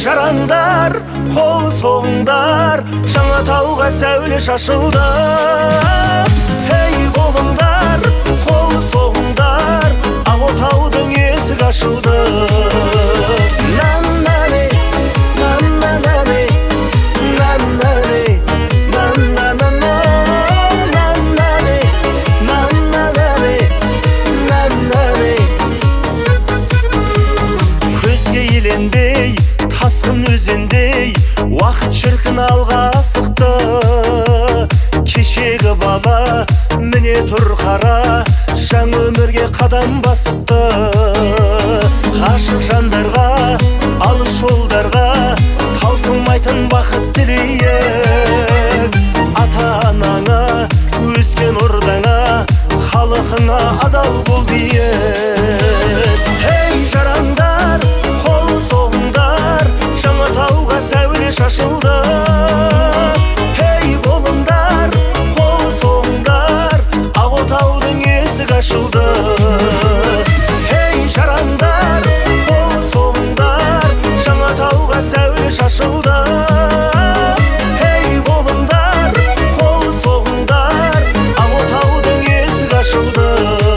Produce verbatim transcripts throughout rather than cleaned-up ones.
жараңдар, қол соғыңдар, жаңа тауға сәуле шашылды. Ей болыңдар, қол соғыңдар, ақ отаудың есігі ашылды. Нан-нане, нан-нане, нан-нане, нан-нане, нан-нане, нан-нане, нан-нане. Көзге еленбей, тасқын өзендей, уақыт шіркін алға асықты. Кешегі бала міне тұр қара, жаңа өмірге қадам басыпты. Ғашық жандарға, алыс жолдарға, таусылмайтын бақыт тілейік. Ата-анаңа, өскен ордаңа, халқыңа адал бол дейік. Ей жараңдар, қол соғыңдар, жаңа тауға сәуле шашылды. Ей болыңдар, қол соғыңдар, ақ отаудың есігі ашылды. Ей жараңдар, қол соғыңдар, жаңа тауға сәуле шашылды. Ей болыңдар, қол соғыңдар, ақ отаудың есігі ашылды.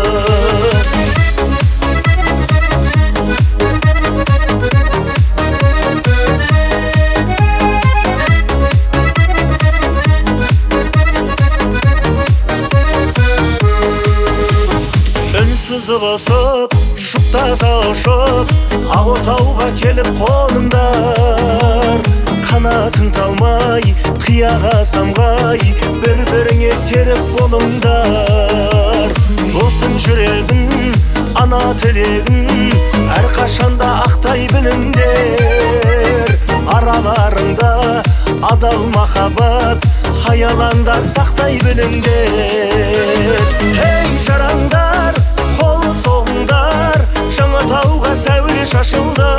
Сызылысып, жұптаса ұшып, ақ отауға келіп қоныңдар. Қанатың талмай, қияға самғай, бір-біріңе серік болыңдар. Досың жүрегің, ана тілегің, әрқашанда ақтай біліңдер. Араларыңда адал махаббат, аялаңдар сақтай біліңдер. Ей жараңдар, қол соғыңдар, жаңа тауға сәуле шашылды.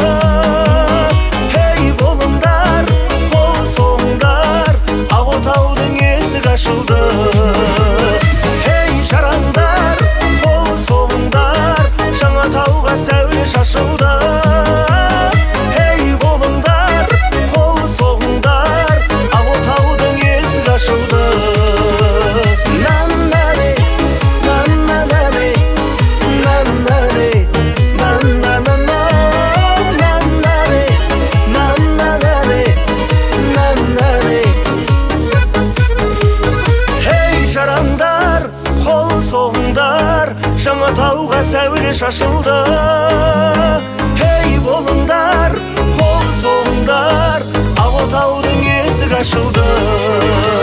Ей болыңдар, қол соғыңдар, ақ отаудың есігі ашылды. Ей жараңдар, қол соғыңдар, жаңа тауға сәуле шашылды. Ей болыңдар, қол соғыңдар, ақ отаудың есігі ашылды. Нан-нане, нан-нане, нан-нане, нан-нане, нан-нане, нан-нане, нан-нане. Ей жараңдар, қол соғыңдар, жаңа тауға сәуле шашылды. Ей болыңдар, қол соғыңдар, ақ отаудың есігі ашылды.